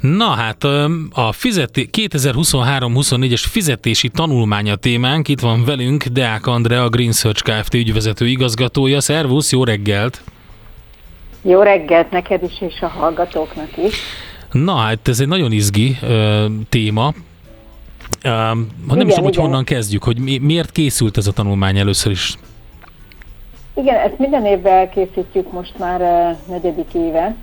Na hát a 2023-24-es fizetési tanulmány a témánk. Itt van velünk Deák Andrea, a Green Search Kft. Ügyvezető igazgatója. Szervusz, jó reggelt! Jó reggelt neked is, és a hallgatóknak is. Na hát ez egy nagyon izgi téma. Nem is tudom, hogy honnan kezdjük, hogy miért készült ez a tanulmány először is. Igen, ezt minden évvel készítjük most már 4. éve,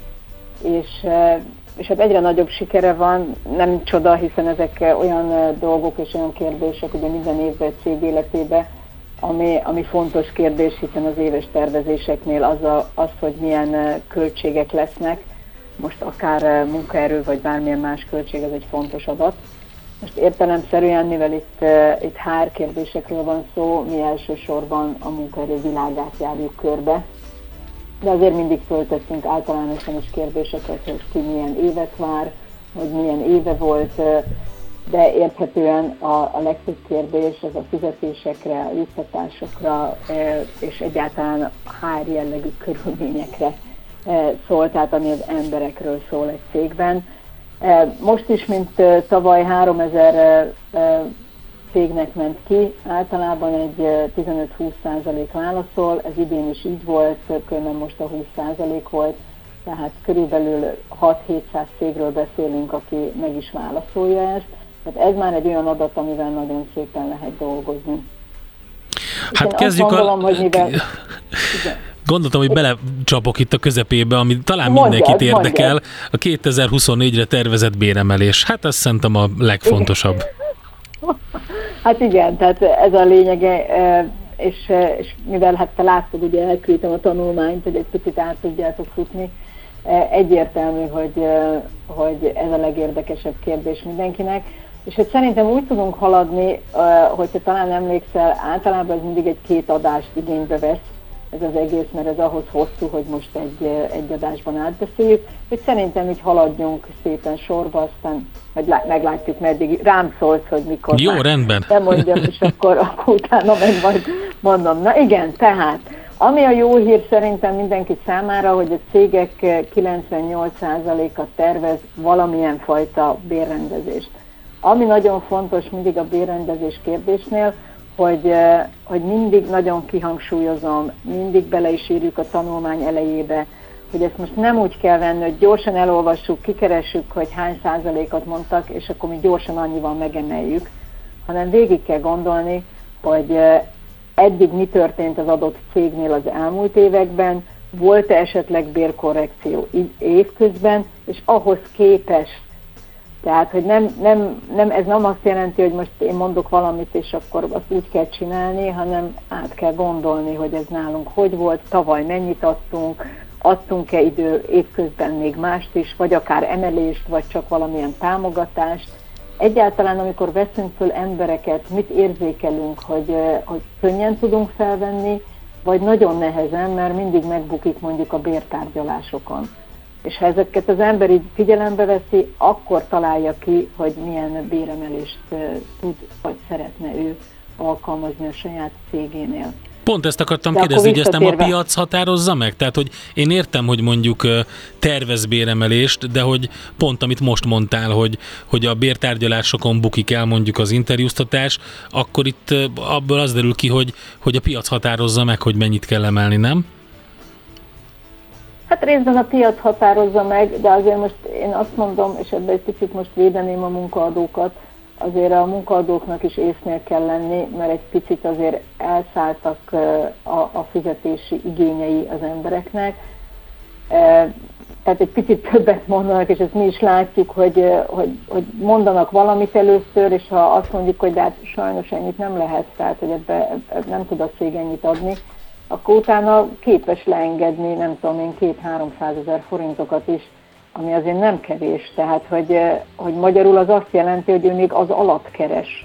és hát egyre nagyobb sikere van, nem csoda, hiszen ezek olyan dolgok és olyan kérdések, ugye minden évben cég életében, ami fontos kérdés, hiszen az éves tervezéseknél az, hogy milyen költségek lesznek, most akár munkaerő vagy bármilyen más költség, ez egy fontos adat. Most értelemszerűen, mivel itt HR kérdésekről van szó, mi elsősorban a munkaerő világát járjuk körbe, de azért mindig föltettünk általánosan is kérdéseket, hogy ki milyen évet vár, hogy milyen éve volt, de érthetően a legfőbb kérdés az a fizetésekre, a juttatásokra és egyáltalán a HR jellegű körülményekre szól, tehát ami az emberekről szól egy cégben. Most is, mint tavaly 3000 cégnek ment ki, általában egy 15-20% válaszol, ez idén is így volt, különben most a 20% volt, tehát körülbelül 6-700 cégről beszélünk, aki meg is válaszolja ezt. Tehát ez már egy olyan adat, amivel nagyon szépen lehet dolgozni. Hát kezdjük Gondoltam, hogy belecsapok itt a közepébe, ami talán mindenkit érdekel. A 2024-re tervezett béremelés. Hát ez szerintem a legfontosabb. Hát igen, tehát ez a lényege, és mivel hát te láttad, ugye elküldtem a tanulmányt, hogy egy picit át tudjátok futni, egyértelmű, hogy ez a legérdekesebb kérdés mindenkinek. És hogy szerintem úgy tudunk haladni, hogyha talán emlékszel, általában ez mindig egy 2 adást igénybe vesz, ez az egész, mert ez ahhoz hosszú, hogy most egy adásban átbeszéljük, hogy szerintem így haladjunk szépen sorba, aztán meglátjuk, meddig rám szólsz, hogy mikor. Jó, rendben. Nem mondjam, és akkor utána meg majd mondom. Na igen, tehát, ami a jó hír szerintem mindenki számára, hogy a cégek 98%-a tervez valamilyen fajta bérrendezést. Ami nagyon fontos mindig a bérrendezés kérdésnél, hogy mindig nagyon kihangsúlyozom, mindig bele is írjuk a tanulmány elejébe, hogy ezt most nem úgy kell venni, hogy gyorsan elolvassuk, kikeressük, hogy hány százalékot mondtak, és akkor mi gyorsan annyival megemeljük, hanem végig kell gondolni, hogy eddig mi történt az adott cégnél az elmúlt években, volt-e esetleg bérkorrekció évközben, és ahhoz képest. Tehát, hogy ez nem azt jelenti, hogy most én mondok valamit, és akkor azt úgy kell csinálni, hanem át kell gondolni, hogy ez nálunk hogy volt, tavaly mennyit adtunk-e évközben még mást is, vagy akár emelést, vagy csak valamilyen támogatást. Egyáltalán, amikor veszünk föl embereket, mit érzékelünk, hogy könnyen tudunk felvenni, vagy nagyon nehezen, mert mindig megbukik mondjuk a bértárgyalásokon. És ha ezeket az ember így figyelembe veszi, akkor találja ki, hogy milyen béremelést tud, vagy szeretne ő alkalmazni a saját cégénél. Pont ezt akartam kérdezni, hogy ezt nem a piac határozza meg? Tehát, hogy én értem, hogy mondjuk tervez béremelést, de hogy pont amit most mondtál, hogy a bértárgyalásokon bukik el mondjuk az interjúztatás, akkor itt abból az derül ki, hogy a piac határozza meg, hogy mennyit kell emelni, nem? Hát részben a piac határozza meg, de azért most én azt mondom, és ebben egy picit most védeném a munkaadókat, azért a munkaadóknak is észnél kell lenni, mert egy picit azért elszálltak a fizetési igényei az embereknek. Tehát egy picit többet mondanak, és ezt mi is látjuk, hogy mondanak valamit először, és ha azt mondjuk, hogy de hát sajnos ennyit nem lehet, tehát hogy ebbe nem tud a cég ennyit adni, akkor utána képes leengedni, nem tudom én, 200-300 ezer forintokat is, ami azért nem kevés. Tehát, hogy magyarul az azt jelenti, hogy ő még az alatt keres.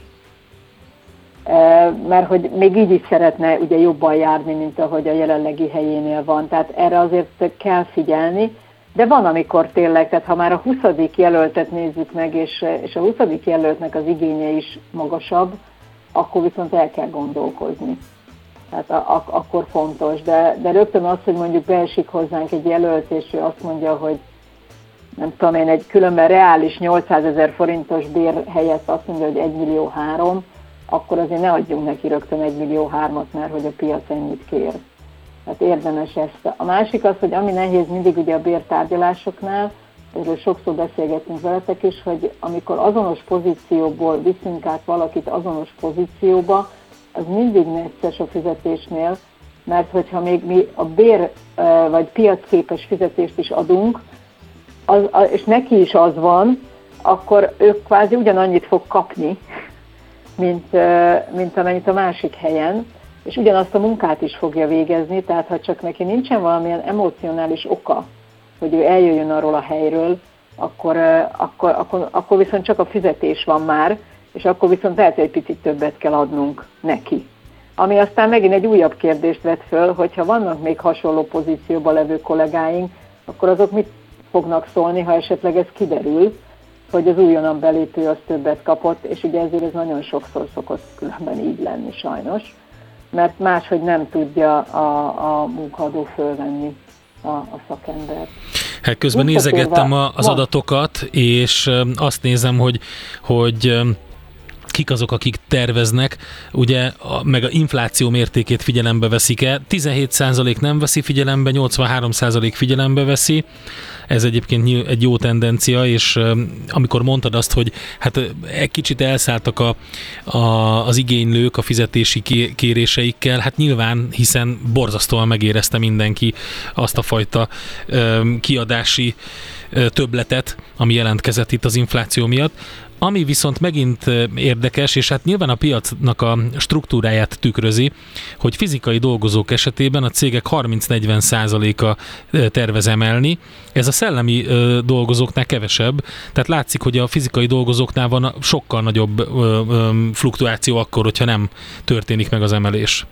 Mert hogy még így is szeretne ugye jobban járni, mint ahogy a jelenlegi helyénél van. Tehát erre azért kell figyelni, de van, amikor tényleg, tehát ha már a 20. jelöltet nézzük meg, és a 20. jelöltnek az igénye is magasabb, akkor viszont el kell gondolkozni. Tehát akkor fontos, de rögtön az, hogy mondjuk beesik hozzánk egy jelölt, és ő azt mondja, hogy nem tudom én, egy különben reális 800 000 forintos bér helyett azt mondja, hogy 1,3 millió, akkor azért ne adjunk neki rögtön 1,3 millió, mert hogy a piac ennyit kér. Tehát érdemes ezt. A másik az, hogy ami nehéz mindig ugye a bértárgyalásoknál, erről sokszor beszélgettünk veletek is, hogy amikor azonos pozícióból viszünk át valakit azonos pozícióba, az mindig necces a fizetésnél, mert hogyha még mi a bér vagy piacképes fizetést is adunk, és neki is az van, akkor ő kvázi ugyanannyit fog kapni, mint amennyit a másik helyen, és ugyanazt a munkát is fogja végezni, tehát ha csak neki nincsen valamilyen emocionális oka, hogy ő eljöjjön arról a helyről, akkor viszont csak a fizetés van már, és akkor viszont lehet, hogy egy picit többet kell adnunk neki. Ami aztán megint egy újabb kérdést vet föl, hogyha vannak még hasonló pozícióban levő kollégáink, akkor azok mit fognak szólni, ha esetleg ez kiderül, hogy az újonnan belépő az többet kapott, és ugye ezért ez nagyon sokszor szokott különben így lenni sajnos, mert máshogy nem tudja a munkaadó fölvenni a szakembert. Hát közben nézegettem az adatokat, és azt nézem, hogy kik azok, akik terveznek, ugye meg a infláció mértékét figyelembe veszik-e. 17% nem veszi figyelembe, 83% figyelembe veszi. Ez egyébként egy jó tendencia, és amikor mondtad azt, hogy hát egy kicsit elszálltak az igénylők a fizetési kéréseikkel, hát nyilván, hiszen borzasztóan megérezte mindenki azt a fajta kiadási többletet, ami jelentkezett itt az infláció miatt. Ami viszont megint érdekes, és hát nyilván a piacnak a struktúráját tükrözi, hogy fizikai dolgozók esetében a cégek 30-40%-a tervez emelni. Ez a szellemi dolgozóknál kevesebb, tehát látszik, hogy a fizikai dolgozóknál van sokkal nagyobb fluktuáció akkor, hogyha nem történik meg az emelés.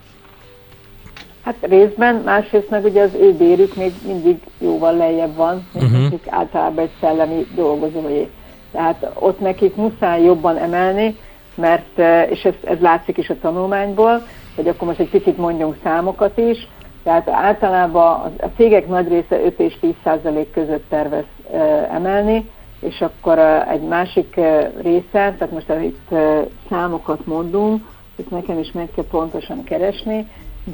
Hát részben, másrészt meg ugye az ő bérük még mindig jóval lejjebb van, mint általában egy szellemi dolgozóé. Tehát ott nekik muszáj jobban emelni, mert, és ez látszik is a tanulmányból, hogy akkor most egy picit mondjunk számokat is, tehát általában a cégek nagy része 5 és 10% között tervez emelni, és akkor egy másik része, tehát most itt számokat mondunk, itt nekem is meg kell pontosan keresni,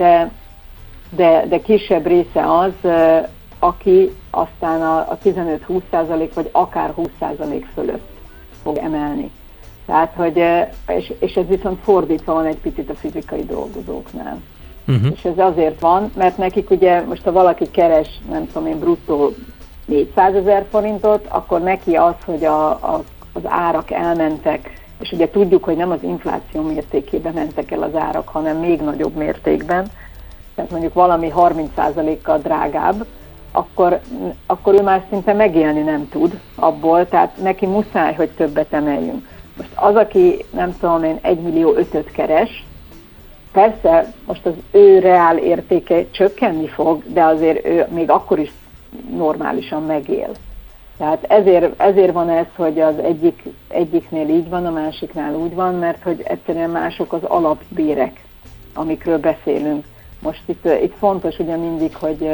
de kisebb része az, aki aztán a 15-20% vagy akár 20% fölött fog emelni. Tehát, hogy, és ez viszont fordítva van egy picit a fizikai dolgozóknál. És ez azért van, mert nekik ugye most ha valaki keres, nem tudom én, bruttó 400 000 forintot, akkor neki az, hogy az árak elmentek, és ugye tudjuk, hogy nem az infláció mértékében mentek el az árak, hanem még nagyobb mértékben, tehát mondjuk valami 30%-kal drágább, akkor ő már szinte megélni nem tud abból, tehát neki muszáj, hogy többet emeljünk. Most az, aki nem tudom én 1,5 millió keres, persze most az ő reál értéke csökkenni fog, de azért ő még akkor is normálisan megél. Tehát ezért van ez, hogy az egyiknél így van, a másiknál úgy van, mert hogy egyszerűen mások az alapbérek, amikről beszélünk. Most itt fontos ugye mindig, hogy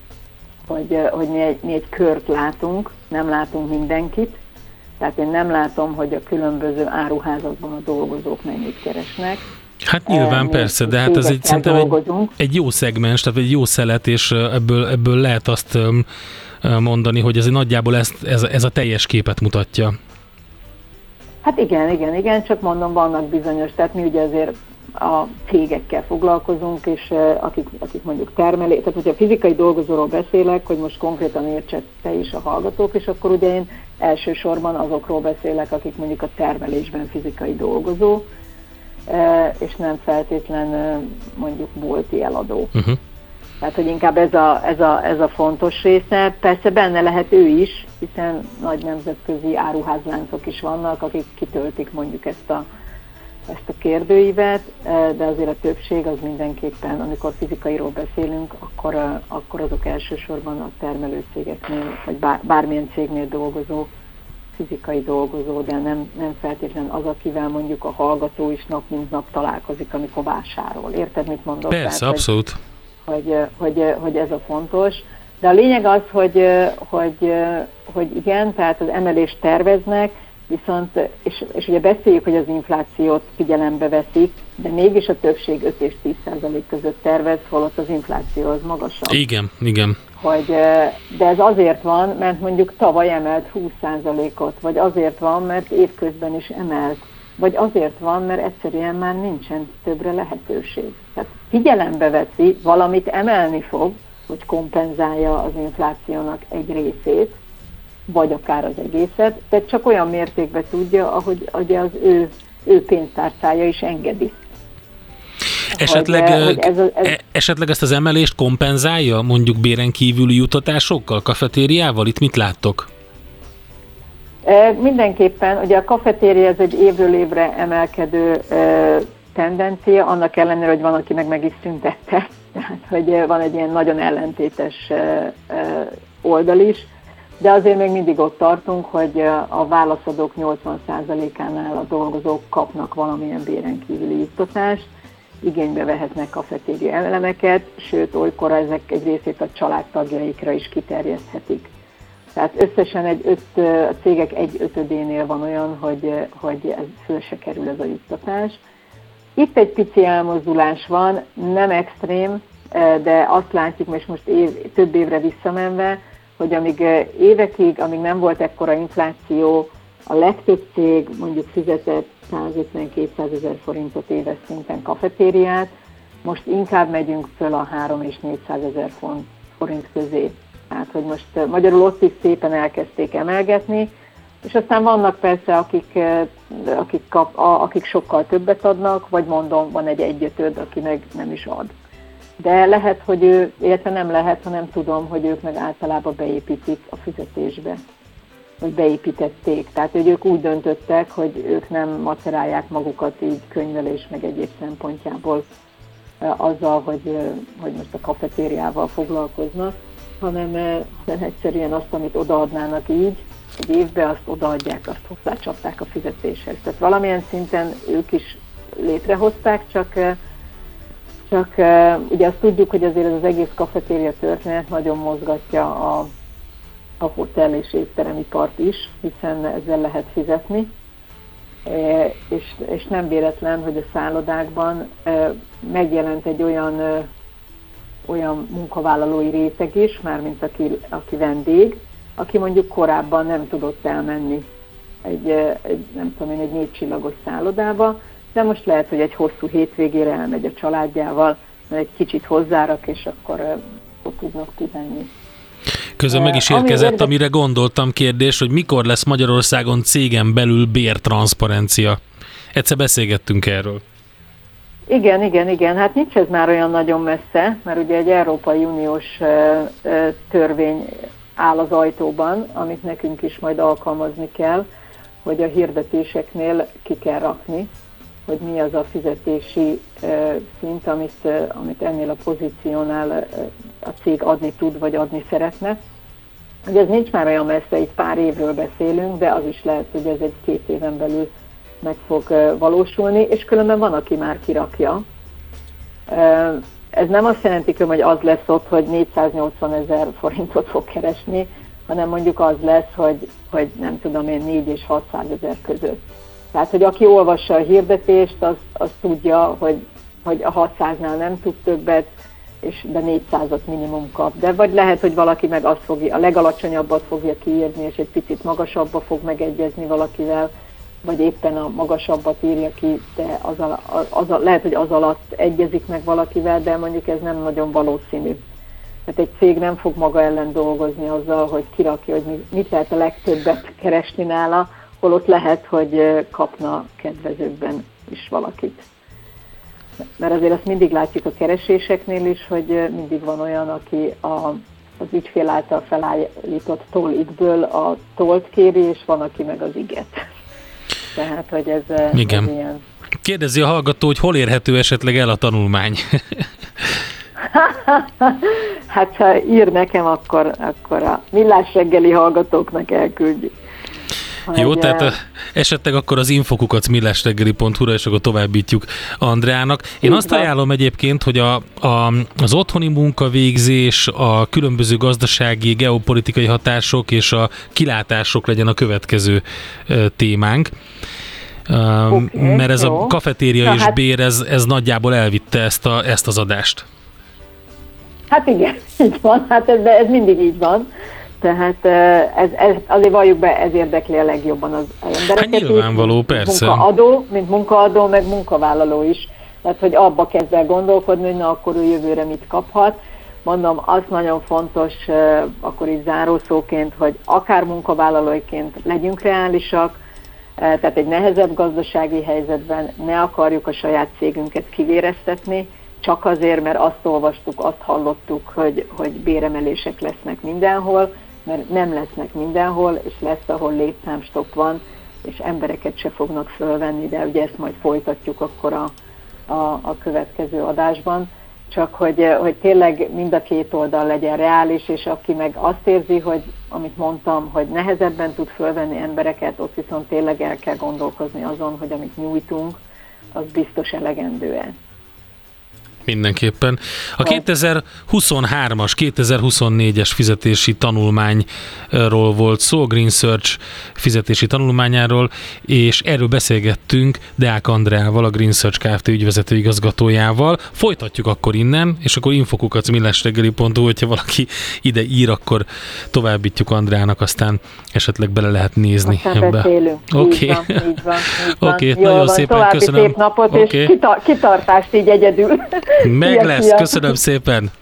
mi egy kört látunk, nem látunk mindenkit, tehát én nem látom, hogy a különböző áruházakban a dolgozók mennyit keresnek. Hát nyilván persze, de hát ez szerintem egy jó szegmens, tehát egy jó szelet, és ebből lehet azt mondani, hogy ez nagyjából ez a teljes képet mutatja. Hát igen, csak mondom, vannak bizonyos, tehát mi ugye azért a cégekkel foglalkozunk, és akik mondjuk termelés, tehát hogyha a fizikai dolgozóról beszélek, hogy most konkrétan értsek te is a hallgatók, és akkor ugye én elsősorban azokról beszélek, akik mondjuk a termelésben fizikai dolgozó, és nem feltétlen mondjuk bolti eladó. Tehát, hogy inkább ez a fontos része. Persze benne lehet ő is, hiszen nagy nemzetközi áruházláncok is vannak, akik kitöltik mondjuk ezt a kérdőívet, de azért a többség az mindenképpen, amikor fizikairól beszélünk, akkor azok elsősorban a termelőcégeknél, vagy bármilyen cégnél dolgozó, fizikai dolgozó, de nem feltétlenül az, akivel mondjuk a hallgató is nap mint nap találkozik, amikor vásárol. Érted, mit mondok? Persze, tehát, abszolút. Hogy ez a fontos. De a lényeg az, hogy igen, tehát az emelést terveznek, viszont, és ugye beszéljük, hogy az inflációt figyelembe veszik, de mégis a többség 5 és 10% között tervez, holott az infláció az magasabb. Igen. De ez azért van, mert mondjuk tavaly emelt 20%-ot, vagy azért van, mert évközben is emelt, vagy azért van, mert egyszerűen már nincsen többre lehetőség. Tehát figyelembe veszi, valamit emelni fog, hogy kompenzálja az inflációnak egy részét, vagy akár az egészet, de csak olyan mértékben tudja, ahogy az ő pénztárcája is engedi. Esetleg ezt az emelést kompenzálja mondjuk béren kívüli juttatásokkal, kafetériával? Itt mit láttok? Mindenképpen, ugye a kafetéria ez egy évről évre emelkedő tendencia, annak ellenére, hogy van, aki meg is szüntette, tehát hogy van egy ilyen nagyon ellentétes oldal is, de azért még mindig ott tartunk, hogy a válaszadók 80%-ánál a dolgozók kapnak valamilyen béren kívüli juttatást, igénybe vehetnek kafetéria elemeket, sőt, olykor ezek egy részét a családtagjaikra is kiterjeszthetik. Tehát összesen a cégek 1/5-énél van olyan, hogy ez föl se kerül ez a juttatás. Itt egy pici elmozdulás van, nem extrém, de azt látjuk, és most több évre visszamenve, hogy amíg nem volt ekkora infláció, a legtöbb cég mondjuk fizetett 150-200 ezer forintot éves szinten kafetériát, most inkább megyünk föl a 300 és 400 ezer forint közé. Tehát, hogy most magyarul ott is szépen elkezdték emelgetni, és aztán vannak persze, akik sokkal többet adnak, vagy mondom, van egy 1/5, aki meg nem is ad. De lehet, hogy illetve nem lehet, hanem tudom, hogy ők meg általában beépítik a fizetésbe, vagy beépítették. Tehát, hogy ők úgy döntöttek, hogy ők nem macerálják magukat így könyvelés meg egyéb szempontjából azzal, hogy most a kafetériával foglalkoznak, hanem egyszerűen azt, amit odaadnának így, egy évben azt odaadják, azt hozzácsapták a fizetéshez. Tehát valamilyen szinten ők is létrehozták, csak ugye azt tudjuk, hogy azért ez az egész kafetéria történet nagyon mozgatja a hotel és étteremipart is, hiszen ezzel lehet fizetni, és nem véletlen, hogy a szállodákban megjelent egy olyan munkavállalói réteg is, mármint aki vendég, aki mondjuk korábban nem tudott elmenni egy 4 csillagos szállodába, de most lehet, hogy egy hosszú hétvégére elmegy a családjával, mert egy kicsit hozzárak, és akkor tudnak pihenni. Közben meg is érkezett, amire gondoltam kérdés, hogy mikor lesz Magyarországon cégen belül bértranszparencia. Egyszer beszélgettünk erről. Igen. Hát nincs ez már olyan nagyon messze, mert ugye egy Európai Uniós törvény áll az ajtóban, amit nekünk is majd alkalmazni kell, hogy a hirdetéseknél ki kell rakni, hogy mi az a fizetési szint, amit ennél a pozíciónál a cég adni tud, vagy adni szeretne. Ugye ez nincs már olyan messze, itt pár évről beszélünk, de az is lehet, hogy ez egy 2 éven belül meg fog valósulni, és különben van, aki már kirakja. Ez nem azt jelenti, hogy az lesz ott, hogy 480 ezer forintot fog keresni, hanem mondjuk az lesz, hogy nem tudom én 4 és 600 ezer között. Tehát, hogy aki olvassa a hirdetést, az tudja, hogy a 600-nál nem tud többet, de 400-at minimum kap. De vagy lehet, hogy valaki meg azt fogja, a legalacsonyabbat fogja kiírni, és egy picit magasabba fog megegyezni valakivel, vagy éppen a magasabbat írja ki, de lehet, hogy az alatt egyezik meg valakivel, de mondjuk ez nem nagyon valószínű. Tehát egy cég nem fog maga ellen dolgozni azzal, hogy kirakja, hogy mit lehet a legtöbbet keresni nála, holott lehet, hogy kapna kedvezőbben is valakit. Mert azért azt mindig látjuk a kereséseknél is, hogy mindig van olyan, aki az ügyfél által felállított toll-ikből a tollt kéri, és van, aki meg az iget. Tehát, hogy ez ilyen. Kérdezi a hallgató, hogy hol érhető esetleg el a tanulmány? Hát, ha ír nekem, akkor a Millás reggeli hallgatóknak elküldjük. Jó, tehát esetleg akkor az info@millásreggeli.hu-ra, és akkor továbbítjuk Andreának. Én azt ajánlom egyébként, hogy az otthoni munkavégzés, a különböző gazdasági, geopolitikai hatások és a kilátások legyen a következő témánk. Mert ez jó. A kafetéria és bér, ez nagyjából elvitte ezt az adást. Hát igen, így van, de ez mindig így van. Tehát ez azért valljuk be, ez érdekli a legjobban az embereket. Hát nyilvánvaló, persze. Mint munkaadó, meg munkavállaló is. Tehát, hogy abba kezd el gondolkodni, hogy na, akkor ő jövőre mit kaphat. Mondom, az nagyon fontos, akkor így zárószóként, hogy akár munkavállalóiként legyünk reálisak, tehát egy nehezebb gazdasági helyzetben ne akarjuk a saját cégünket kivéreztetni, csak azért, mert azt olvastuk, azt hallottuk, hogy béremelések lesznek mindenhol, mert nem lesznek mindenhol, és lesz, ahol létszámstopp van, és embereket se fognak fölvenni, de ugye ezt majd folytatjuk akkor a következő adásban. Csak hogy tényleg mind a két oldal legyen reális, és aki meg azt érzi, hogy amit mondtam, hogy nehezebben tud fölvenni embereket, ott viszont tényleg el kell gondolkozni azon, hogy amit nyújtunk, az biztos elegendő-e. Mindenképpen. A 2023-as, 2024-es fizetési tanulmányról volt szó, a Green Search fizetési tanulmányáról, és erről beszélgettünk Deák Andreával, a Green Search Kft. Ügyvezető igazgatójával. Folytatjuk akkor innen, és akkor info@millásreggeli.hu, hogyha valaki ide ír, akkor továbbítjuk Andreának, aztán esetleg bele lehet nézni ebbe. Oké. Oké, nagyon szépen köszönöm. Szép napot, és kitartást így egyedül. Meg lesz, köszönöm szépen.